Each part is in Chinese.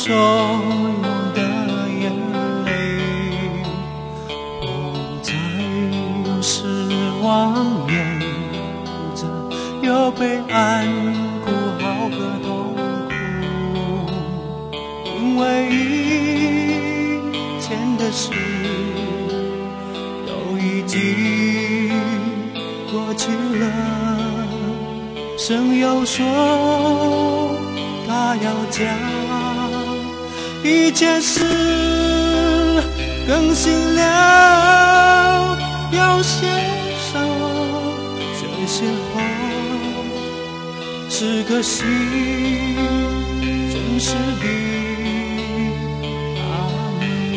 所有的眼泪，不再有失望，也不再有被安哭好和痛苦，因为以前的事都已经过去了。神又说他要将一切事更新了，要写上这些话，是个心真实的阿门。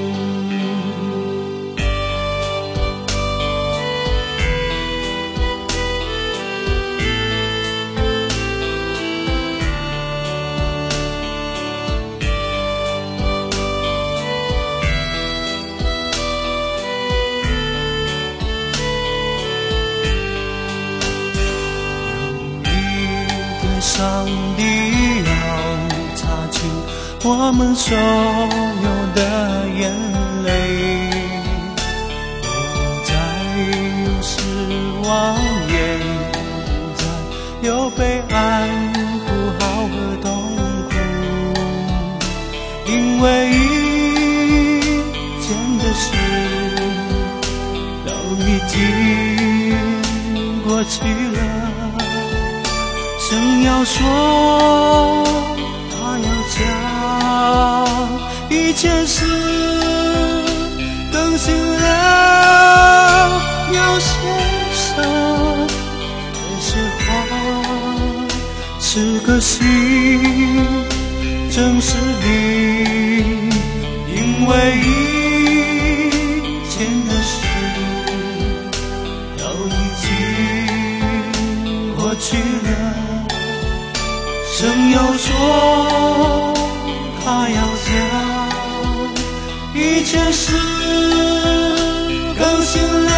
上帝要擦去我们所有的眼泪，不再有失望，也不再有被安哭好和痛苦，因为以前的事都已经过去了。神要说他要将一切事更新了，要写上这些话，是个心真实的，因为以前的事都已经过去了。神又说他要将一切事更新了，